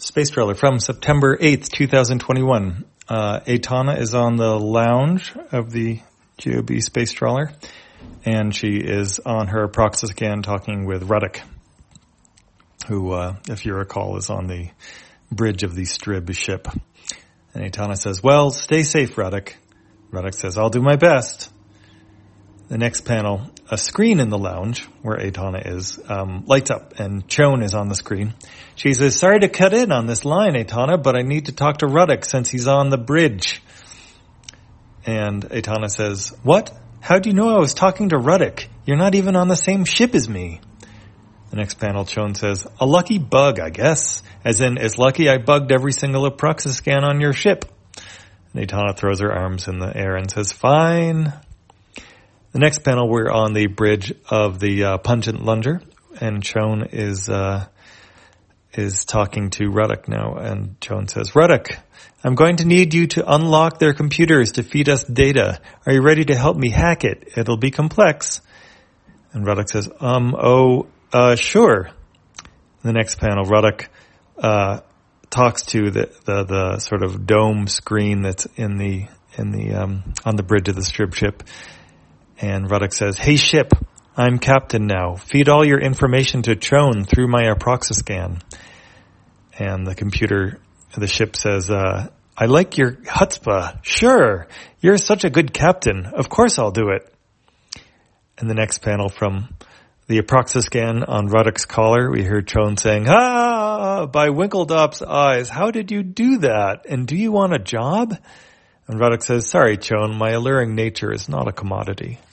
Space Trawler from September 8th, 2021. Aitana is on the lounge of the GOB Space Trawler, and she is on her Proxyscan talking with Ruddock, who, if you recall, is on the bridge of the Strib ship. And Aitana says, well, stay safe, Ruddock. Ruddock says, I'll do my best. The next panel, a screen in the lounge where Aitana is, lights up, and Chone is on the screen. She says, sorry to cut in on this line, Aitana, but I need to talk to Ruddock since he's on the bridge. And Aitana says, what? How do you know I was talking to Ruddock? You're not even on the same ship as me. The next panel, Chone says, a lucky bug, I guess. As in, it's lucky I bugged every single Proxyscan on your ship. And Aitana throws her arms in the air and says, fine. The next panel, we're on the bridge of the Pungent Lunger, and Chone is talking to Ruddock now, and Chone says, Ruddock, I'm going to need you to unlock their computers to feed us data. Are you ready to help me hack it? It'll be complex. And Ruddock says, sure. In the next panel, Ruddock talks to the sort of dome screen that's on the bridge of the Strib ship. And Ruddock says, hey ship, I'm captain now. Feed all your information to Chone through my Proxyscan. And the ship says, I like your chutzpah. Sure, you're such a good captain. Of course I'll do it. And the next panel from the Proxyscan on Ruddock's collar, we hear Chone saying, by Winkledop's eyes, how did you do that? And do you want a job? And Ruddock says, sorry, Chone, my alluring nature is not a commodity.